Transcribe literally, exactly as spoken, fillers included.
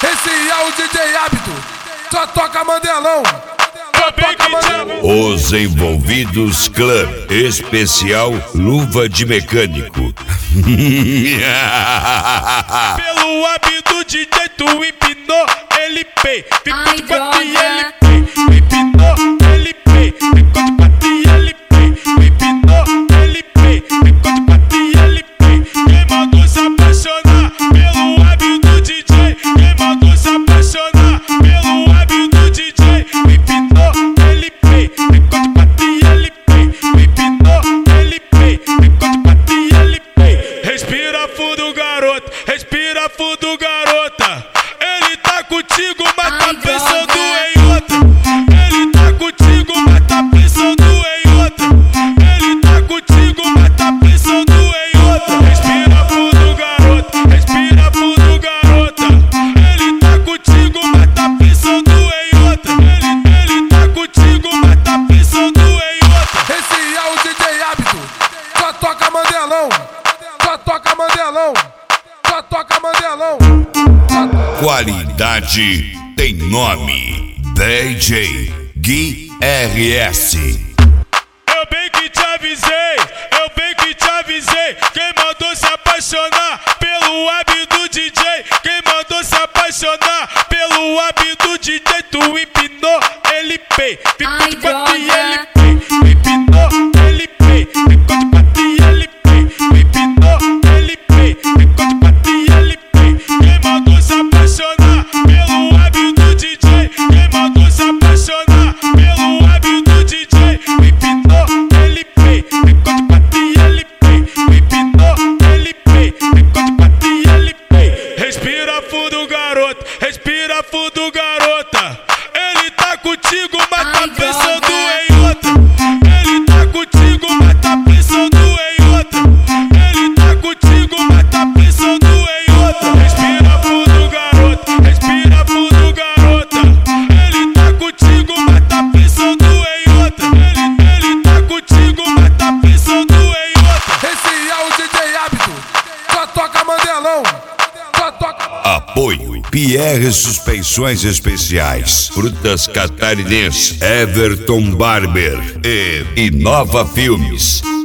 Esse é o D J Hábito, só toca Mandelão. Só toca Mandelão. Os Envolvidos Club, especial Luva de Mecânico. Pelo hábito D J tu empinou, ele pei. Ficou de quatro e ele pei. Empinou, ele pei. Ficou de quatro e ele pei. Empinou, ele pei. Ficou de quatro e ele pei. Quem mandou se apaixonar pelo hábito D J? Quem mandou se apaixonar pelo hábito D J? Empinou, ele pei. Ficou de quatro e ele pei. Empinou, ele pei. Ficou de quatro e ele pei. Respira fundo, garoto. Respira fundo, garota. Ele tá contigo, mas tá pensando em outra. Ele tá contigo, mas tá pensando em outra. Ele tá contigo, mas tá pensando em outra. Respira fundo, garoto. Respira fundo, garota. Ele tá contigo, mas tá pensando em outra. Ele, ele tá contigo, mas tá pensando em outra. Esse é o D J Hábito, só toca Mandelão. Só toca Mandelão. Só toca Mandelão. Qualidade tem nome. D J Gui R S. Eu bem que te avisei, eu bem que te avisei. Quem mandou se apaixonar pelo hábito D J? Quem mandou se apaixonar pelo hábito D J? Tu empinou, ele pei. Ficou de quatro e ele pei. Empinou, ele pei. Ficou de quatro e ele pei. Empinou, ele pei. Ficou de quatro e ele pei. Quem mandou se apaixonar pelo hábito D J? Quem mandou se apaixonar pelo hábito D J? Empinou, ele pei. Ficou de quatro e ele pei. Empinou, ele pei. Ficou de quatro e ele pei. Respira fundo, garoto. Respira fundo, garota. Ele tá contigo, mas tá pensando em outra. Ele tá contigo, mas tá pensando em outra. Ele tá contigo, mas tá pensando em outra. Respira fundo, garoto. Respira fundo, garota. Ele tá contigo, mas tá pensando em outra. Ele, ele tá contigo, mas tá pensando em outra. Esse é o D J Hábito, só toca Mandelão. Só toca. Apoio Pierre Suspensões Especiais, Frutas Catarinense, Everton Barber e Inova Filmes.